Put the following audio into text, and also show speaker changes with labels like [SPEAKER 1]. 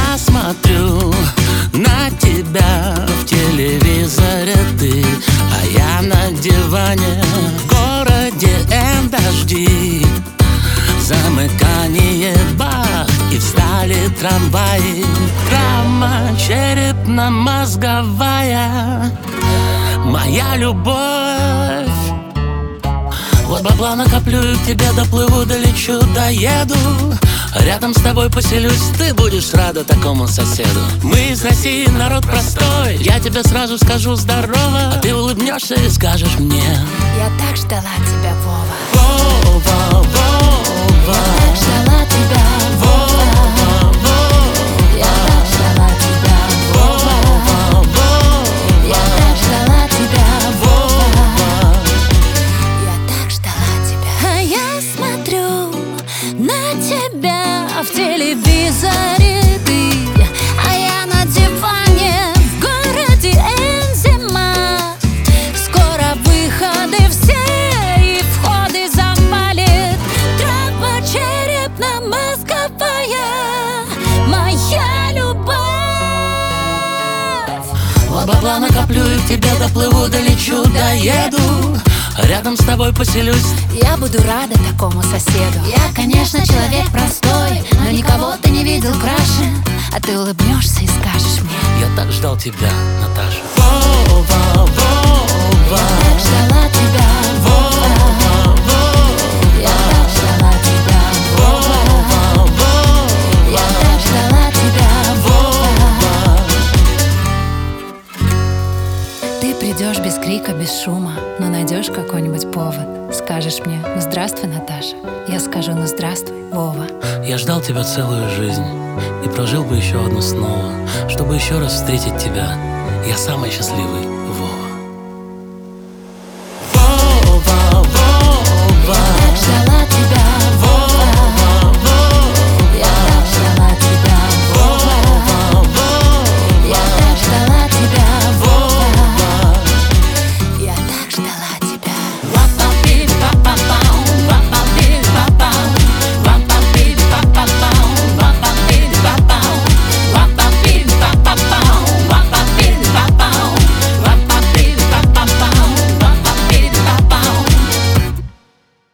[SPEAKER 1] Я смотрю на тебя в телевизоре ты, а я на диване. В городе дожди, замыкание бах, и встали трамваи. Травма черепно-мозговая, моя любовь. Вот бабла накоплю и к тебе доплыву, долечу, доеду. Рядом с тобой поселюсь, ты будешь рада такому соседу. Мы из России, народ простой, я тебе сразу скажу здорово, а ты улыбнешься и скажешь мне:
[SPEAKER 2] я так ждала тебя, Вова.
[SPEAKER 1] Вова, Вова,
[SPEAKER 2] я так ждала тебя, Вова. Я так ждала тебя, Вова. Я так ждала тебя, Вова. Я так ждала тебя. А я смотрю на тебя в телевизоре ты, а я на диване. В городе зима, скоро выходы все и входы завалит. Травма черепно-мозговая, моя любовь.
[SPEAKER 1] Вот бабла накоплю и к тебе доплыву, долечу, доеду. Рядом с тобой поселюсь,
[SPEAKER 2] я буду рада такому соседу. Я, конечно, человек простой, но никого ты не видел краше. А ты улыбнешься и скажешь мне:
[SPEAKER 1] я так ждал тебя, Наташа. Вова, Вова,
[SPEAKER 2] я так ждала тебя, Вова. Я так ждала тебя, Вова. Я так ждала тебя, Вова. Ты придешь без крика, без шума, но найдешь какой-нибудь повод. Скажешь мне: ну здравствуй, Наташа. Я скажу: ну здравствуй, Вова.
[SPEAKER 1] Я ждал тебя целую жизнь и прожил бы еще одну снова, чтобы еще раз встретить тебя. Я самый счастливый, Вова.